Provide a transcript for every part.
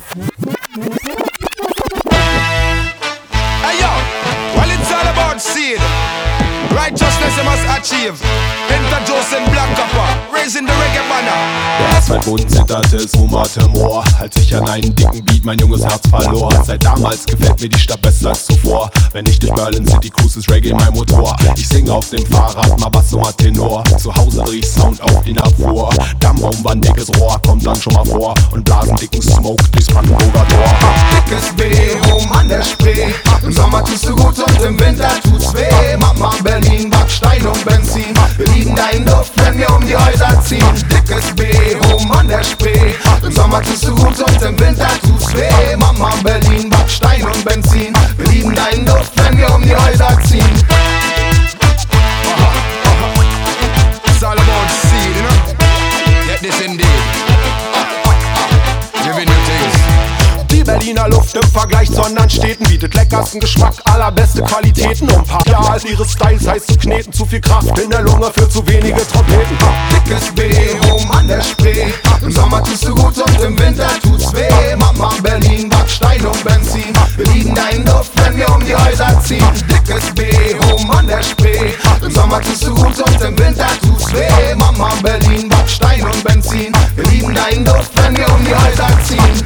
Hey yo, well it's all about seed. Righteousness you must achieve. Enter Joseph Black Copper, raising the reggae banner. Als mein Mund zitterte, es wummerte Moor, als ich an einen dicken Beat mein junges Herz verlor. Seit damals gefällt mir die Stadt besser als zuvor. Wenn ich durch Berlin City cruise, ist Reggae mein Motor. Ich singe auf dem Fahrrad, mal Bass, mal Tenor. Zu Hause riech Sound auf die Abfuhr. Dammbaum, ein dickes Rohr, kommt dann schon mal vor. Und blasen dicken Smoke durchs Brandenburger Tor. Dickes B, oben an der Spree. Im Sommer tust du gut und im Winter tut's weh. Mama Berlin, Backstein und Benzin. Wir lieben deinen Duft, wenn wir um die Häuser ziehen. Dickes B, oben an der Spree. Im Sommer tust du gut und im Winter tut's weh. Mama Berlin, Backstein und Benzin. Wir lieben deinen Duft, wenn wir um die Häuser ziehen. It's all about seed, you know? Get this indeed. Giving you things. Die Berliner Luft im Vergleich zu anderen Städten bietet leckersten Geschmack, allerbeste Qualitäten. Um paar Jahre als ihres Styles heißt zu kneten, zu viel Kraft in der Lunge für zu wenige Trompeten. Dickes B, oben an der Spree. Im Sommer tust du gut und im Winter tut's weh. Mama Berlin, Backstein und Benzin. Wir lieben deinen Duft, wenn wir um die Häuser ziehen. Dickes B, oben an der Spree. Im Sommer tust du gut und im Winter tut's weh. Mama Berlin, Backstein und Benzin. Wir lieben deinen Duft, wenn wir um die Häuser ziehen.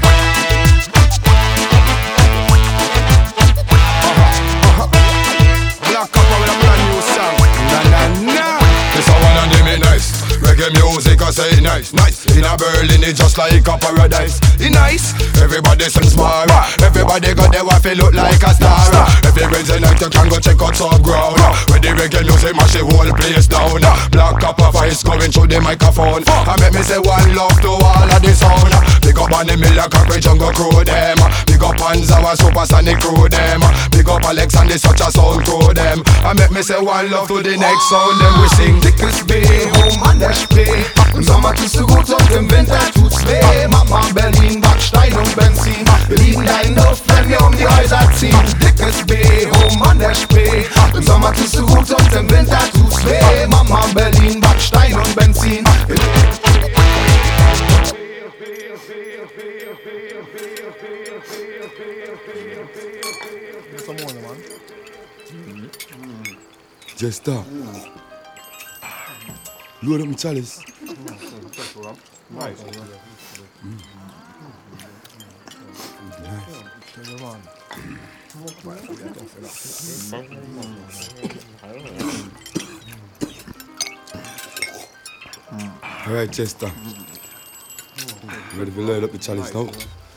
Black Copper with a brand new song. Na na na. This a one and them nice. Reggae music I say nice, nice. In a Berlin it's just like a paradise. It nice. Everybody sings smart. Everybody got their wife look like a star. Every Wednesday night you can go check out some ground. When the reggae music mash the whole place down. Black Copper voice going through the microphone. I make me say one love to all of the sound. Big up on the Miller Cockroach Jungle crew them. Big up on our supersonic crew them. Big up Alex and the such a sound crew them. I make me say one love to the next sound. Then we sing. Dickes B, oben an der Spree. Im Sommer tust du gut und im Winter tut's weh. Mama Berlin, Backstein und Benzin. Wir lieben deinen Duft, wenn wir um die Häuser ziehen. Dickes B, oben an der Spree. Im Sommer tust du gut und im Winter tut's weh. Mama Berlin, Backstein und Benzin. Just stop. Load up my chalice. Alright, Chester. Ready to load up the chalice now?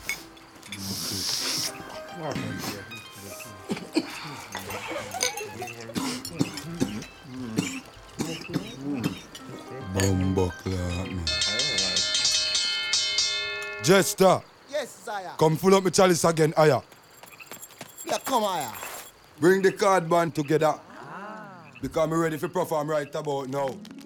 Jester, Yes, Zaya. come full up my chalice again, Aya. Yeah, come here. Bring the card band together. Because I'm ready for perform right about now.